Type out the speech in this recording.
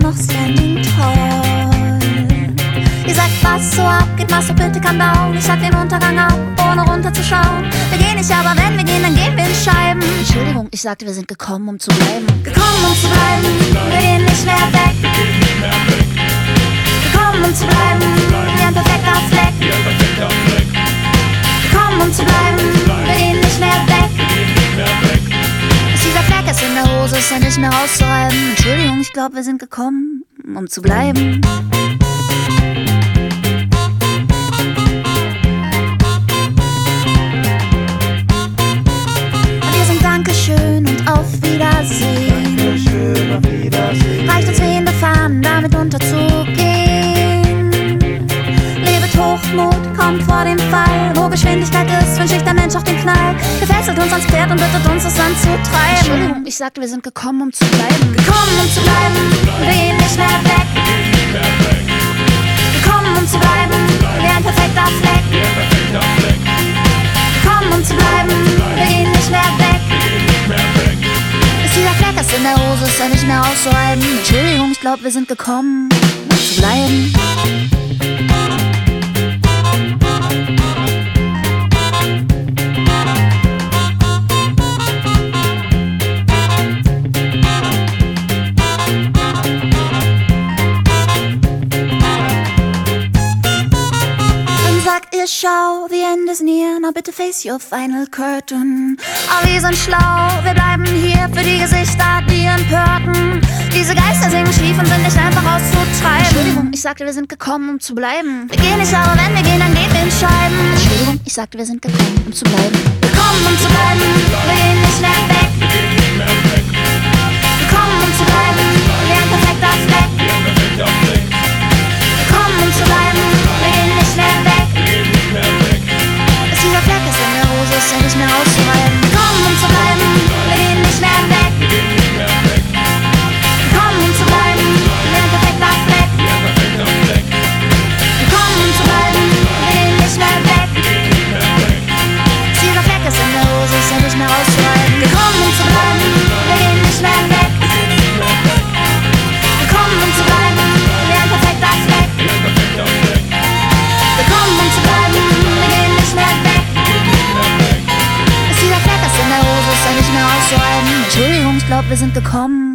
noch standing tall. Ihr sagt, was so abgeht, machst du bitte calm down. Ich sag den Untergang ab, ohne runterzuschauen. Wir gehen nicht, aber wenn wir gehen, dann gehen wir in Scheiben. Entschuldigung, ich sagte, wir sind gekommen, um zu bleiben. Gekommen, um zu bleiben, wir gehen nicht mehr weg. Gekommen, um zu bleiben, wie ein perfekter Fleck. Gekommen, um zu bleiben, wir gehen nicht mehr weg. Ist dieser Fleck ist in der Hose, ist ja nicht mehr rauszureiben. Entschuldigung, ich glaube, wir sind gekommen, um zu bleiben. Dankeschön und auf Wiedersehen. Dankeschön, auf Wiedersehen. Reicht uns wehende Fahnen, damit unterzugehen. Lebet Hochmut, kommt vor dem Fall. Wo Geschwindigkeit ist, wünscht sich der Mensch auf den Knall. Gefesselt uns ans Pferd und bittet uns, es anzutreiben. Entschuldigung, ich sagte, wir sind gekommen, um zu bleiben. Gekommen, um zu bleiben, wir gehen nicht mehr weg. Gekommen, um zu bleiben, wie ein perfekter Fleck. Gekommen, um zu bleiben, wir gehen nicht mehr weg. Ist dieser Fleck ist in der Hose, ist ja nicht mehr auszureiben. Entschuldigung, ich glaube, wir sind gekommen, um zu bleiben. Ihr schau, the end is near, now bitte face your final curtain. Aber wir sind schlau, wir bleiben hier für die Gesichter, die empörten. Diese Geister singen schief und sind nicht einfach auszutreiben. Entschuldigung, ich sagte, wir sind gekommen, um zu bleiben. Wir gehen nicht, aber wenn wir gehen, dann gehen wir in Scheiben. Entschuldigung, ich sagte, wir sind gekommen, um zu bleiben. Gekommen, um zu bleiben, wir gehen nicht mehr weg. Gekommen, um zu bleiben, wie ein perfekter Fleck. Gekommen, um zu bleiben, wir gehen nicht mehr weg. Ist dieser Fleck ist in der Hose, ist ja nicht mehr auszureiben. Gekommen, um zu bleiben, wir gehen nicht mehr weg. Gekommen, um zu bleiben, wie ein perfekter Fleck. Gekommen, um zu bleiben, wir gehen nicht mehr weg. Ist dieser Fleck ist in der Hose, ist ja nicht mehr auszureiben. Gekommen, um zu bleiben, wir gehen nicht mehr weg. Gekommen, um zu bleiben, wie ein perfekter Fleck. Gekommen, um zu bleiben, wir gehen nicht mehr weg. Ist dieser Fleck ist in der Hose, ist ja nicht mehr auszureiben. Entschuldigung, ich glaube, wir sind gekommen,